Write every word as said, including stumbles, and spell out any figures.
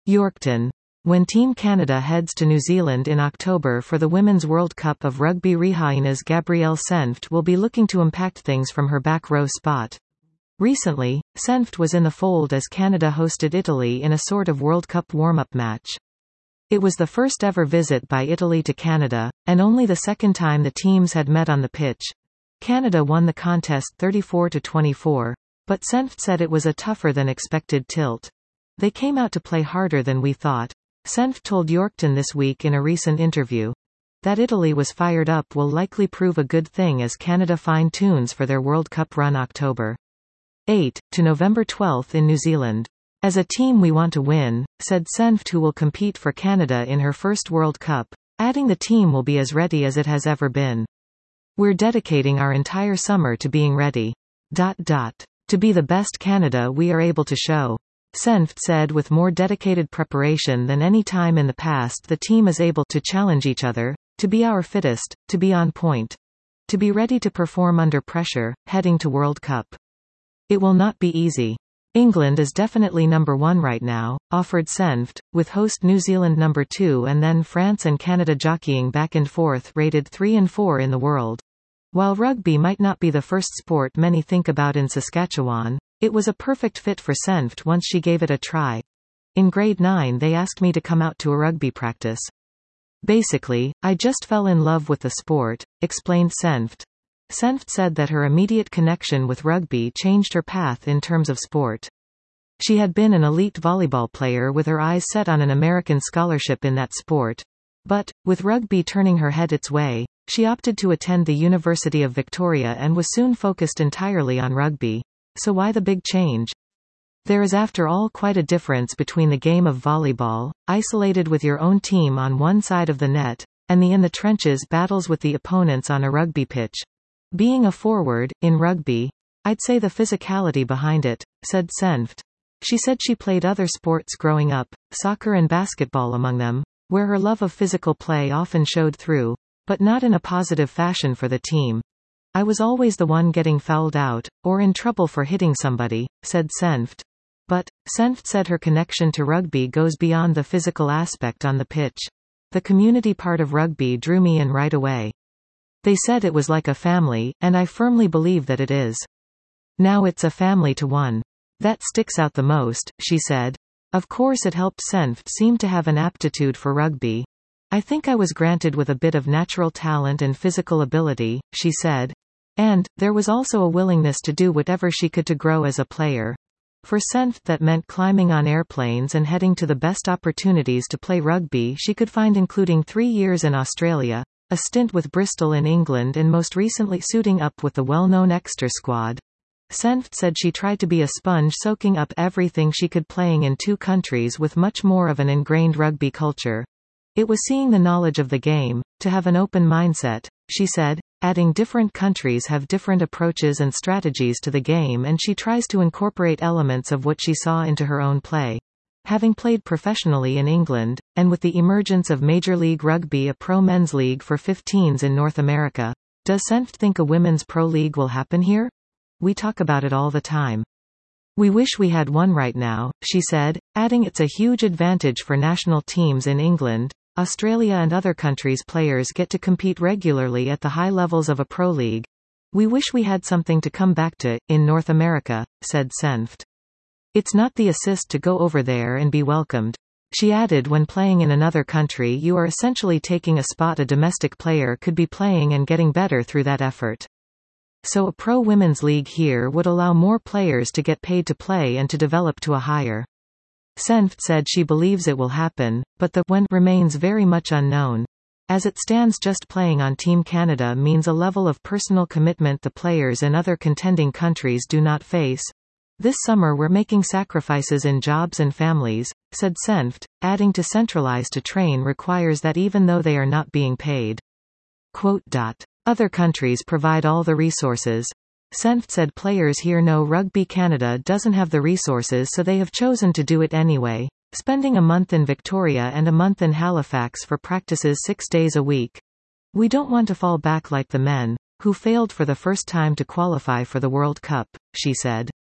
Yorkton. When Team Canada heads to New Zealand in October for the Women's World Cup of Rugby, Rihaina's Gabrielle Senft will be looking to impact things from her back row spot. Recently, Senft was in the fold as Canada hosted Italy in a sort of World Cup warm-up match. It was the first ever visit by Italy to Canada, and only the second time the teams had met on the pitch. Canada won the contest thirty-four to twenty-four, but Senft said it was a tougher than expected tilt. They came out to play harder than we thought. Senft told Yorkton this week in a recent interview. That Italy was fired up will likely prove a good thing as Canada fine-tunes for their World Cup run October eighth to November twelfth in New Zealand. As a team we want to win, said Senft, who will compete for Canada in her first World Cup, adding the team will be as ready as it has ever been. We're dedicating our entire summer to being ready. Dot dot. To be the best Canada we are able to show. Senft said with more dedicated preparation than any time in the past the team is able to challenge each other, to be our fittest, to be on point. To be ready to perform under pressure, heading to World Cup. It will not be easy. England is definitely number one right now, offered Senft, with host New Zealand number two and then France and Canada jockeying back and forth rated three and four in the world. While rugby might not be the first sport many think about in Saskatchewan, it was a perfect fit for Senft once she gave it a try. In grade nine they asked me to come out to a rugby practice. Basically, I just fell in love with the sport, explained Senft. Senft said that her immediate connection with rugby changed her path in terms of sport. She had been an elite volleyball player with her eyes set on an American scholarship in that sport. But, with rugby turning her head its way, she opted to attend the University of Victoria and was soon focused entirely on rugby. So why the big change? There is after all quite a difference between the game of volleyball, isolated with your own team on one side of the net, and the in-the-trenches battles with the opponents on a rugby pitch. Being a forward, in rugby, I'd say the physicality behind it, said Senft. She said she played other sports growing up, soccer and basketball among them, where her love of physical play often showed through, but not in a positive fashion for the team. I was always the one getting fouled out, or in trouble for hitting somebody, said Senft. But, Senft said her connection to rugby goes beyond the physical aspect on the pitch. The community part of rugby drew me in right away. They said it was like a family, and I firmly believe that it is. Now it's a family to one. That sticks out the most, she said. Of course it helped Senft seem to have an aptitude for rugby. I think I was granted with a bit of natural talent and physical ability, she said. And, there was also a willingness to do whatever she could to grow as a player. For Senft that meant climbing on airplanes and heading to the best opportunities to play rugby she could find, including three years in Australia, a stint with Bristol in England and most recently suiting up with the well-known Exeter squad. Senft said she tried to be a sponge soaking up everything she could, playing in two countries with much more of an ingrained rugby culture. It was seeing the knowledge of the game, to have an open mindset, she said, adding different countries have different approaches and strategies to the game and she tries to incorporate elements of what she saw into her own play. Having played professionally in England, and with the emergence of Major League Rugby, a pro men's league for fifteens in North America, does Senft think a women's pro league will happen here? We talk about it all the time. We wish we had one right now, she said, adding it's a huge advantage for national teams in England, Australia and other countries. Players get to compete regularly at the high levels of a pro league. We wish we had something to come back to, in North America, said Senft. It's not the assist to go over there and be welcomed. She added, when playing in another country you are essentially taking a spot a domestic player could be playing and getting better through that effort. So a pro women's league here would allow more players to get paid to play and to develop to a higher. Senft said she believes it will happen, but the when remains very much unknown. As it stands, just playing on Team Canada means a level of personal commitment the players in other contending countries do not face. This summer we're making sacrifices in jobs and families, said Senft, adding to centralize to train requires that even though they are not being paid. Quote. Other countries provide all the resources. Senft said players here know Rugby Canada doesn't have the resources, so they have chosen to do it anyway, spending a month in Victoria and a month in Halifax for practices six days a week. We don't want to fall back like the men, who failed for the first time to qualify for the World Cup, she said.